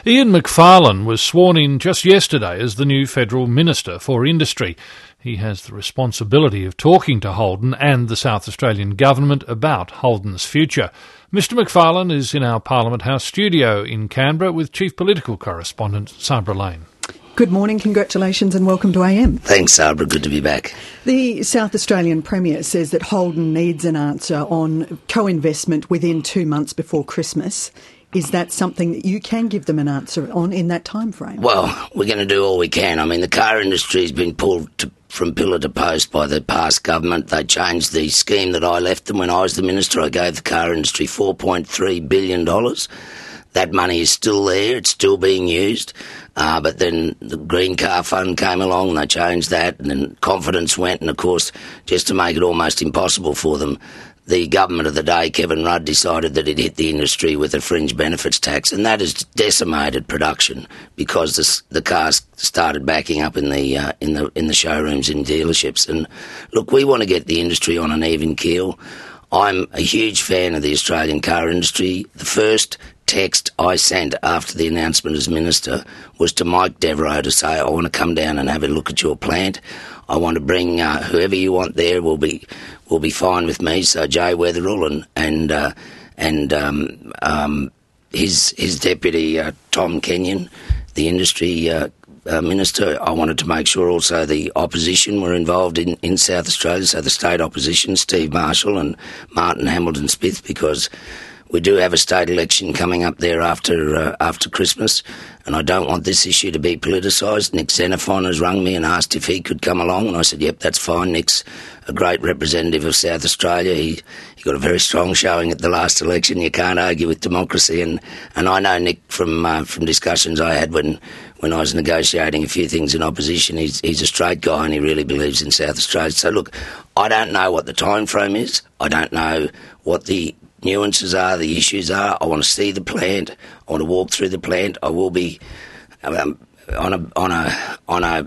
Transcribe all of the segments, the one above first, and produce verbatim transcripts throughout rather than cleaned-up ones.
Ian Macfarlane was sworn in just yesterday as the new Federal Minister for Industry. He has the responsibility of talking to Holden and the South Australian Government about Holden's future. Mister Macfarlane is in our Parliament House studio in Canberra with Chief Political Correspondent Sabra Lane. Good morning, congratulations and welcome to A M. Thanks, Sabra, good to be back. The South Australian Premier says that Holden needs an answer on co-investment within two months before Christmas. Is that something that you can give them an answer on in that time frame? Well, we're going to do all we can. I mean, the car industry has been pulled to, from pillar to post by the past government. They changed the scheme that I left them when I was the minister. I gave the car industry four point three billion dollars. That money is still there, it's still being used, uh, but then the Green Car Fund came along and they changed that, and then confidence went, and of course, just to make it almost impossible for them, the government of the day, Kevin Rudd, decided that it hit the industry with a fringe benefits tax, and that has decimated production because the, the cars started backing up in the uh, in the in the showrooms in dealerships. And look, we want to get the industry on an even keel. I'm a huge fan of the Australian car industry. The first text I sent after the announcement as minister was to Mike Devereux to say, I want to come down and have a look at your plant. I want to bring uh, whoever you want there will be will be fine with me. So Jay Weatherill and and uh, and um, um, his his deputy uh, Tom Kenyon, the industry uh, uh, minister. I wanted to make sure also the opposition were involved in, in South Australia, so the state opposition, Steve Marshall and Martin Hamilton-Smith, because we do have a state election coming up there after uh, after Christmas, and I don't want this issue to be politicised. Nick Xenophon has rung me and asked if he could come along, and I said, yep, that's fine. Nick's a great representative of South Australia. He, he got a very strong showing at the last election. You can't argue with democracy, and, and I know Nick from uh, from discussions I had when, when I was negotiating a few things in opposition. He's, he's a straight guy and he really believes in South Australia. So look, I don't know what the time frame is. I don't know what the nuances are, the issues are. I want to see the plant. I want to walk through the plant. I will be um, on a on a on a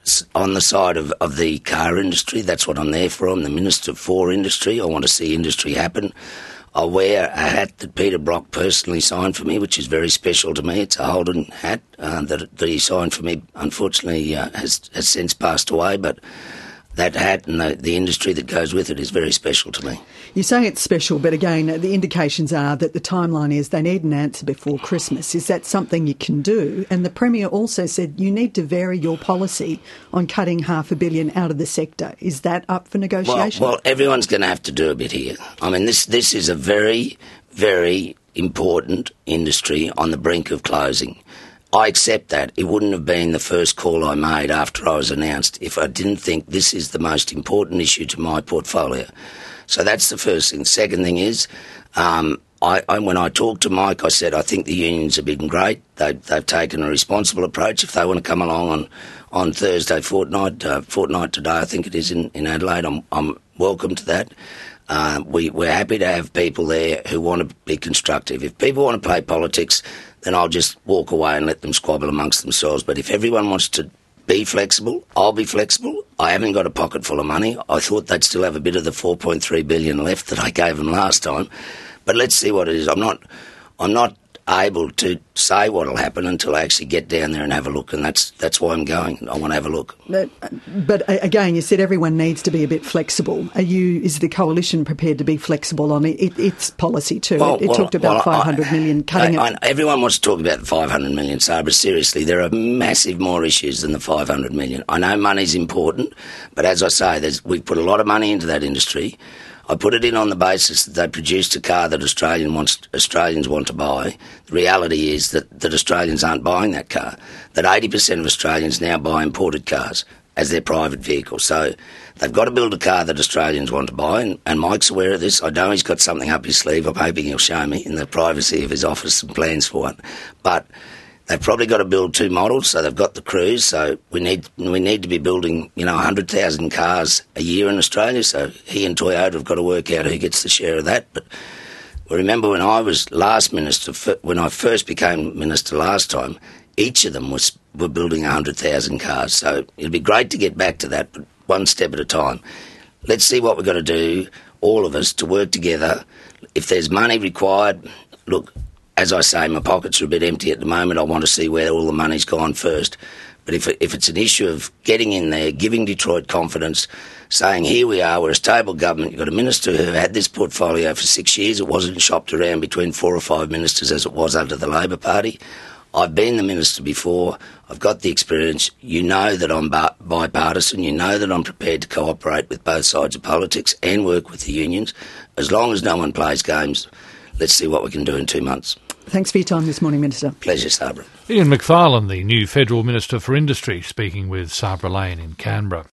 on the side of, of the car industry. That's what I'm there for. I'm the minister for industry. I want to see industry happen. I wear a hat that Peter Brock personally signed for me, which is very special to me. It's a Holden hat uh, that, that he signed for me. Unfortunately, uh, has has since passed away, but that hat and the, the industry that goes with it is very special to me. You say it's special, but again, the indications are that the timeline is they need an answer before Christmas. Is that something you can do? And the Premier also said you need to vary your policy on cutting half a billion out of the sector. Is that up for negotiation? Well, well everyone's going to have to do a bit here. I mean, this this is a very, very important industry on the brink of closing. I accept that. It wouldn't have been the first call I made after I was announced if I didn't think this is the most important issue to my portfolio. So that's the first thing. Second thing is, um, I, I, when I talked to Mike, I said, I think the unions have been great. They, they've taken a responsible approach. If they want to come along on, on Thursday fortnight, uh, fortnight today, I think it is in, in Adelaide, I'm, I'm welcome to that. Uh, we, we're happy to have people there who want to be constructive. If people want to play politics, then I'll just walk away and let them squabble amongst themselves. But if everyone wants to be flexible, I'll be flexible. I haven't got a pocket full of money. I thought they'd still have a bit of the four point three billion dollars left that I gave them last time. But let's see what it is. I'm not, I'm not able to say what will happen until I actually get down there and have a look, and that's that's why I'm going. I want to have a look. But, but again, you said everyone needs to be a bit flexible. Are you? Is the coalition prepared to be flexible on it, it, its policy too? Well, it it well, talked about well, five hundred I, million cutting I, it. I, everyone wants to talk about the five hundred million, Sabra. Seriously, there are massive more issues than the five hundred million. I know money's important, but as I say, there's, we've put a lot of money into that industry. I put it in on the basis that they produced a car that Australian wants, Australians want to buy. The reality is that, that Australians aren't buying that car, that eighty percent of Australians now buy imported cars as their private vehicle. So they've got to build a car that Australians want to buy, and, and Mike's aware of this. I know he's got something up his sleeve. I'm hoping he'll show me in the privacy of his office some plans for it. But they've probably got to build two models, so they've got the Cruise. So we need we need to be building, you know, one hundred thousand cars a year in Australia. So he and Toyota have got to work out who gets the share of that. But remember when I was last minister, when I first became minister last time, each of them was were building one hundred thousand cars. So it'd be great to get back to that, but one step at a time. Let's see what we've got to do, all of us, to work together. If there's money required, look, as I say, my pockets are a bit empty at the moment. I want to see where all the money's gone first. But if, it, if it's an issue of getting in there, giving Detroit confidence, saying, here we are, we're a stable government, you've got a minister who had this portfolio for six years, it wasn't shopped around between four or five ministers as it was under the Labor Party. I've been the minister before, I've got the experience, you know that I'm bi- bipartisan, you know that I'm prepared to cooperate with both sides of politics and work with the unions. As long as no one plays games, let's see what we can do in two months. Thanks for your time this morning, Minister. Pleasure, Sabra. Ian Macfarlane, the new Federal Minister for Industry, speaking with Sabra Lane in Canberra.